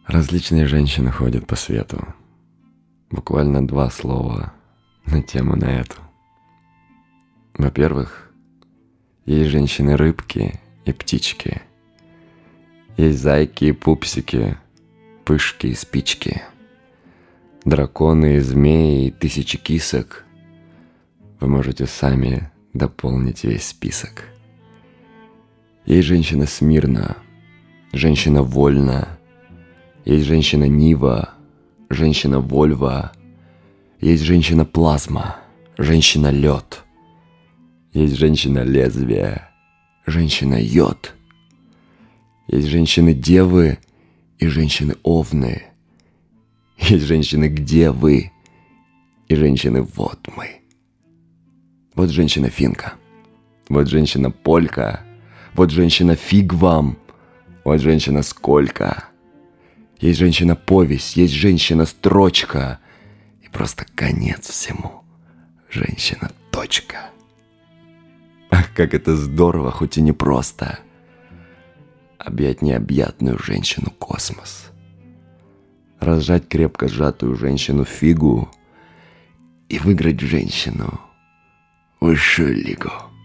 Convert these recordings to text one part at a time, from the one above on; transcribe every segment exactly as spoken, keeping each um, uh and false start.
Различные женщины ходят по свету. Буквально два слова на тему на эту. Во-первых, есть женщины-рыбки и птички. Есть зайки и пупсики, пышки и спички. Драконы и змеи и тысячи кисок. Вы можете сами дополнить весь список. Есть женщина Смирна, женщина Вольна. Есть женщина Нива, женщина Вольва. Есть женщина Плазма, женщина Лед. Есть женщина Лезвие, женщина Йод. Есть женщины Девы и женщины Овны. Есть женщины Где вы и женщины Вот мы. Вот женщина Финка, вот женщина Полька, вот женщина Фиг вам, вот женщина Сколько. Есть женщина-повесть, есть женщина-строчка. И просто конец всему. Женщина-точка. Ах, как это здорово, хоть и непросто. Объять необъятную женщину-космос. Разжать крепко сжатую женщину-фигу. И выиграть женщину высшую лигу.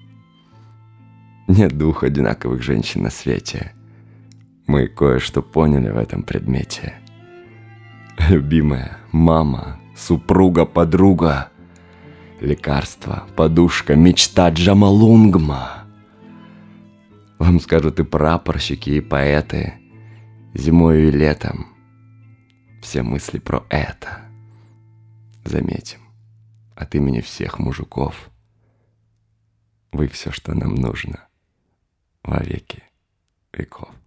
Нет двух одинаковых женщин на свете. Мы кое-что поняли в этом предмете. Любимая, мама, супруга, подруга, лекарство, подушка, мечта, Джамалунгма. Вам скажут и прапорщики, и поэты, зимою и летом. Все мысли про это. Заметим, от имени всех мужиков. Вы все, что нам нужно во веки веков.